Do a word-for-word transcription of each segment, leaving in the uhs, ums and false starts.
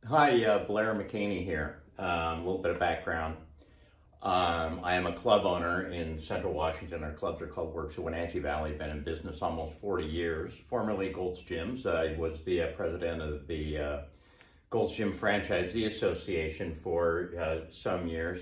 Hi, uh, Blair McCaney here. Um, a little bit of background. Um, I am a club owner in Central Washington. Our clubs are called Works of Wenatchee Valley. Been in business almost forty years. Formerly Gold's Gyms. I was the uh, president of the uh, Gold's Gym Franchisee Association for uh, some years.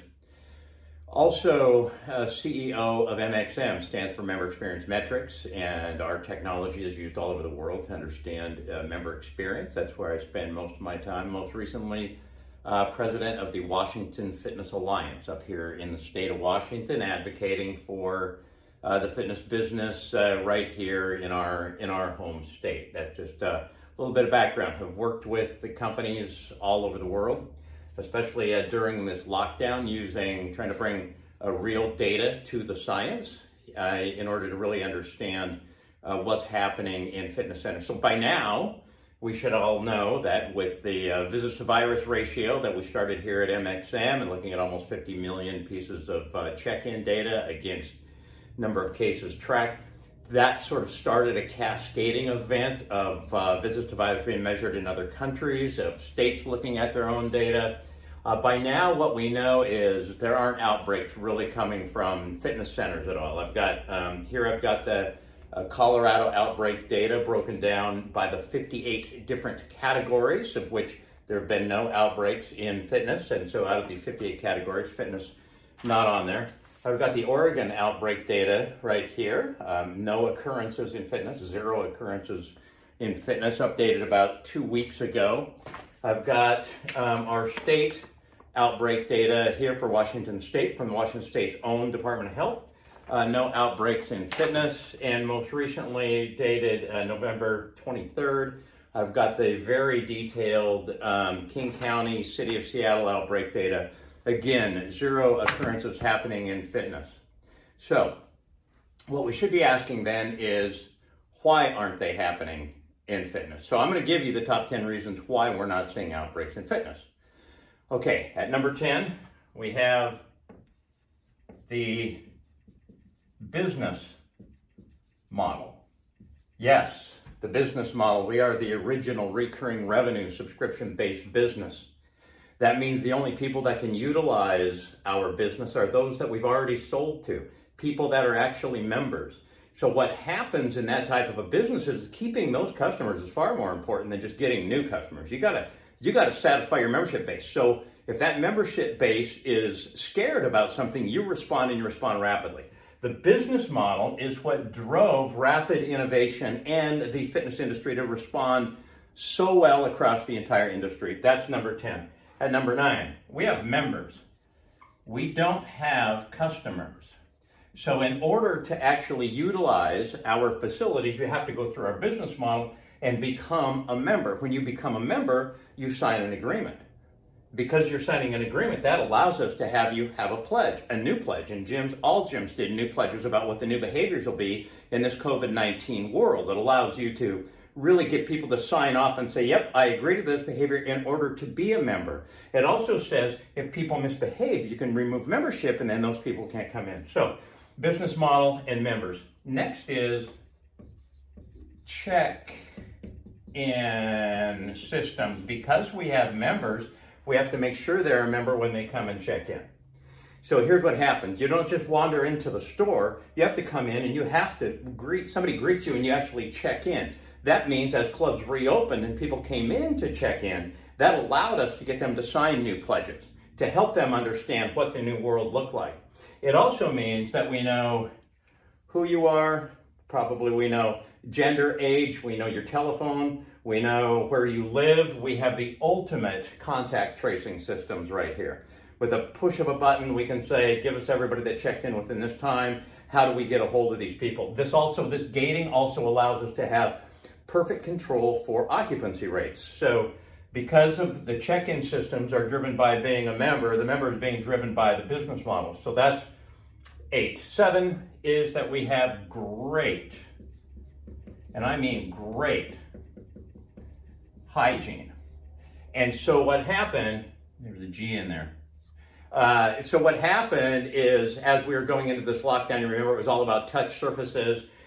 Also, uh, C E O of M X M, stands for Member Experience Metrics, and our technology is used all over the world to understand uh, member experience. That's where I spend most of my time. Most recently, uh, president of the Washington Fitness Alliance up here in the state of Washington, advocating for uh, the fitness business uh, right here in our in our home state. That's just uh, a little bit of background. I've worked with the companies all over the world, especially uh, during this lockdown, using, trying to bring uh, real data to the science uh, in order to really understand uh, what's happening in fitness centers. So by now, we should all know that with the uh, visits to virus ratio that we started here at M X M and looking at almost fifty million pieces of uh, check-in data against number of cases tracked, that sort of started a cascading event of uh, visits to virus being measured in other countries, of states looking at their own data. Uh, by now, what we know is there aren't outbreaks really coming from fitness centers at all. I've got, um, here I've got the uh, Colorado outbreak data broken down by the fifty-eight different categories, of which there have been no outbreaks in fitness. And so out of these fifty-eight categories, fitness not on there. I've got the Oregon outbreak data right here. Um, no occurrences in fitness, zero occurrences in fitness, updated about two weeks ago. I've got um, our state outbreak data here for Washington State from the Washington State's own Department of Health. Uh, no outbreaks in fitness, and most recently dated uh, November twenty-third, I've got the very detailed um, King County, City of Seattle outbreak data. Again, zero occurrences happening in fitness. So what we should be asking then is, why aren't they happening in fitness? So I'm going to give you the top ten reasons why we're not seeing outbreaks in fitness. Okay, at number ten, we have the business model. Yes, the business model. We are the original recurring revenue subscription-based business. That means the only people that can utilize our business are those that we've already sold to, people that are actually members. So what happens in that type of a business is keeping those customers is far more important than just getting new customers. You gotta, you gotta satisfy your membership base. So if that membership base is scared about something, you respond and you respond rapidly. The business model is what drove rapid innovation and the fitness industry to respond so well across the entire industry. That's number ten. At number nine, we have members. We don't have customers. So in order to actually utilize our facilities, you have to go through our business model and become a member. When you become a member, you sign an agreement. Because you're signing an agreement, that allows us to have you have a pledge, a new pledge. And gyms, all gyms did new pledges about what the new behaviors will be in this COVID nineteen world. It allows you to really get people to sign off and say, yep, I agree to this behavior in order to be a member. It also says if people misbehave, you can remove membership and then those people can't come in. So business model and members. Next is check-in systems. Because we have members, we have to make sure they're a member when they come and check in. So here's what happens. You don't just wander into the store. You have to come in and you have to greet, somebody greets you and you actually check in. That means as clubs reopened and people came in to check in, that allowed us to get them to sign new pledges, to help them understand what the new world looked like. It also means that we know who you are, probably we know gender, age, we know your telephone, we know where you live. We have the ultimate contact tracing systems right here. With a push of a button, we can say, give us everybody that checked in within this time. How do we get a hold of these people? This also, this gating also allows us to have perfect control for occupancy rates. So because of the check-in systems are driven by being a member, the member is being driven by the business model. So that's eight. Seven is that we have great, and I mean great, hygiene. And so what happened, there's a G in there. Uh, so what happened is, as we were going into this lockdown, you remember it was all about touch surfaces,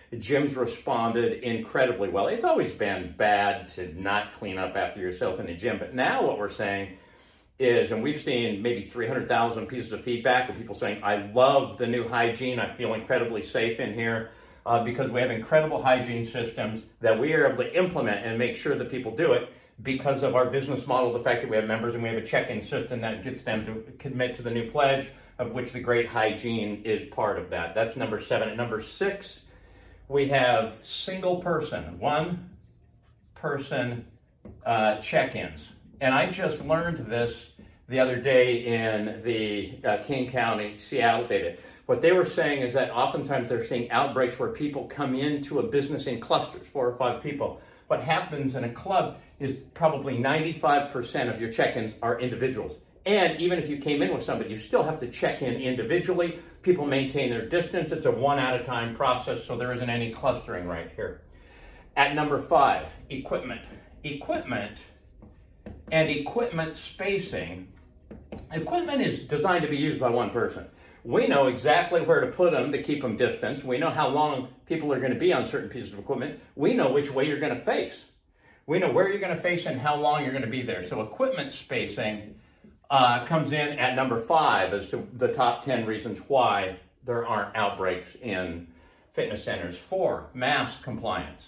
gyms responded incredibly well. It's always been bad to not clean up after yourself in the gym, but now what we're saying is, and we've seen maybe three hundred thousand pieces of feedback of people saying, I love the new hygiene, I feel incredibly safe in here, uh, because we have incredible hygiene systems that we are able to implement and make sure that people do it because of our business model, the fact that we have members and we have a check-in system that gets them to commit to the new pledge, of which the great hygiene is part of that. That's number seven. At number six, we have single person, one person uh, check-ins. And I just learned this the other day in the uh, King County, Seattle data. What they were saying is that oftentimes they're seeing outbreaks where people come into a business in clusters, four or five people. What happens in a club is probably ninety-five percent of your check-ins are individuals. And even if you came in with somebody, you still have to check in individually. People maintain their distance. It's a one-at-a-time process, so there isn't any clustering right here. At number five, equipment. Equipment and equipment spacing. Equipment is designed to be used by one person. We know exactly where to put them to keep them distance. We know how long people are going to be on certain pieces of equipment. We know which way you're going to face. We know where you're going to face and how long you're going to be there. So equipment spacing uh, comes in at number five as to the top ten reasons why there aren't outbreaks in fitness centers. Four, mask compliance.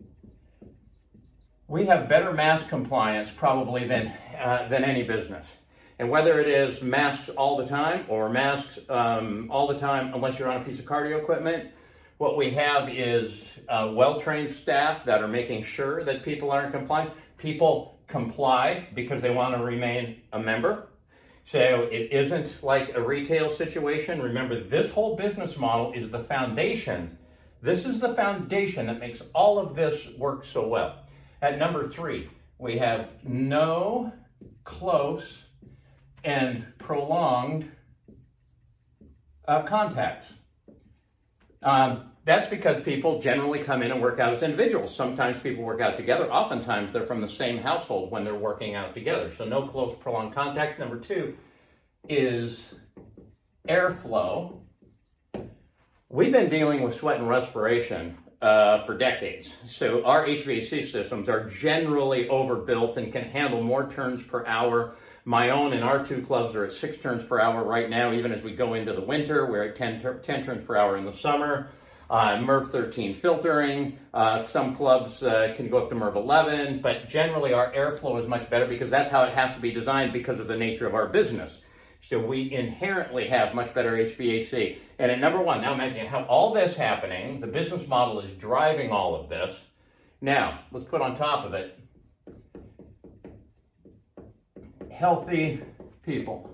We have better mask compliance probably than, uh, than any business. And whether it is masks all the time or masks um, all the time unless you're on a piece of cardio equipment, what we have is uh, well-trained staff that are making sure that people aren't compliant. People comply because they want to remain a member. So it isn't like a retail situation. Remember, this whole business model is the foundation. This is the foundation that makes all of this work so well. At number three, we have no close and prolonged uh, contacts. Um, that's because people generally come in and work out as individuals. Sometimes people work out together. Oftentimes they're from the same household when they're working out together. So no close prolonged contact. Number two is airflow. We've been dealing with sweat and respiration uh, for decades. So our H V A C systems are generally overbuilt and can handle more turns per hour. My own and our two clubs are at six turns per hour right now. Even as we go into the winter, we're at ten, ten turns per hour in the summer. Uh, M R V thirteen filtering. Uh, some clubs uh, can go up to M R V eleven, but generally our airflow is much better because that's how it has to be designed because of the nature of our business. So we inherently have much better H V A C. And at number one, now imagine how all this happening, the business model is driving all of this. Now, let's put on top of it healthy people.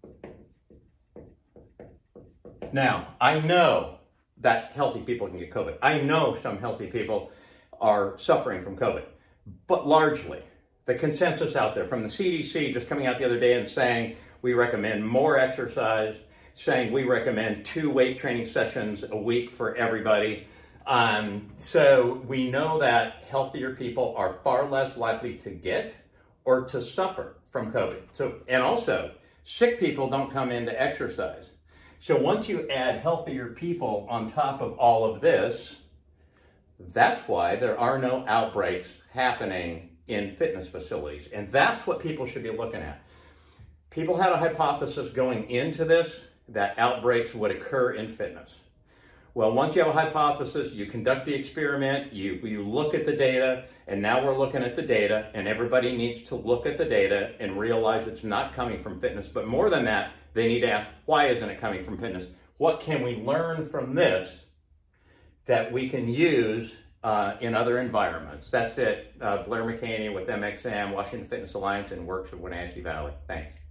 Now, I know that healthy people can get COVID. I know some healthy people are suffering from COVID, but largely the consensus out there from the C D C just coming out the other day and saying we recommend more exercise, saying we recommend two weight training sessions a week for everybody. Um, so we know that healthier people are far less likely to get or to suffer from COVID. So, and also, sick people don't come in to exercise. So once you add healthier people on top of all of this, that's why there are no outbreaks happening in fitness facilities. And that's what people should be looking at. People had a hypothesis going into this that outbreaks would occur in fitness. Well, once you have a hypothesis, you conduct the experiment, you, you look at the data, and now we're looking at the data, and everybody needs to look at the data and realize it's not coming from fitness. But more than that, they need to ask, why isn't it coming from fitness? What can we learn from this that we can use uh, in other environments? That's it. Uh, Blair McHaney with M X M, Washington Fitness Alliance, and Works of Wenatchee Valley. Thanks.